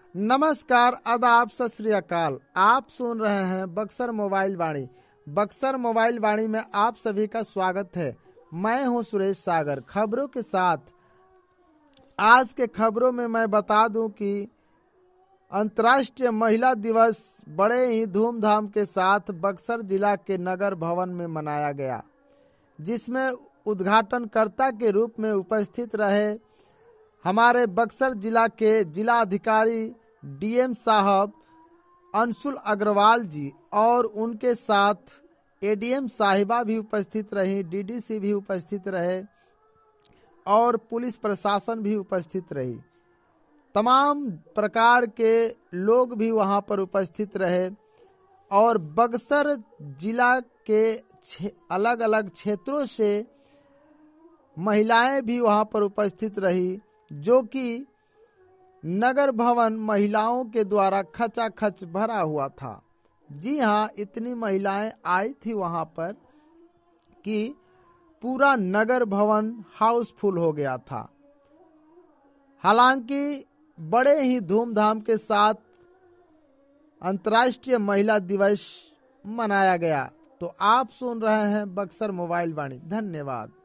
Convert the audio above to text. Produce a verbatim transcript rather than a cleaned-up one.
नमस्कार, आदाब, सत श्री अकाल। आप सुन रहे हैं बक्सर मोबाइल वाणी। बक्सर मोबाइल वाणी में आप सभी का स्वागत है। मैं हूं सुरेश सागर। खबरों के साथ आज के खबरों में मैं बता दूं कि अंतर्राष्ट्रीय महिला दिवस बड़े ही धूमधाम के साथ बक्सर जिला के नगर भवन में मनाया गया, जिसमें उद्घाटनकर्ता के रूप में उपस्थित रहे हमारे बक्सर जिला के जिला अधिकारी डीएम साहब अंशुल अग्रवाल जी, और उनके साथ एडीएम साहिबा भी उपस्थित रही, डीडीसी भी उपस्थित रहे और पुलिस प्रशासन भी उपस्थित रही। तमाम प्रकार के लोग भी वहां पर उपस्थित रहे और बक्सर जिला के अलग अलग क्षेत्रों से महिलाएं भी वहां पर उपस्थित रही, जो कि नगर भवन महिलाओं के द्वारा खचाखच भरा हुआ था। जी हाँ, इतनी महिलाएं आई थी वहां पर कि पूरा नगर भवन हाउसफुल हो गया था। हालांकि बड़े ही धूमधाम के साथ अंतर्राष्ट्रीय महिला दिवस मनाया गया। तो आप सुन रहे हैं बक्सर मोबाइल वाणी। धन्यवाद।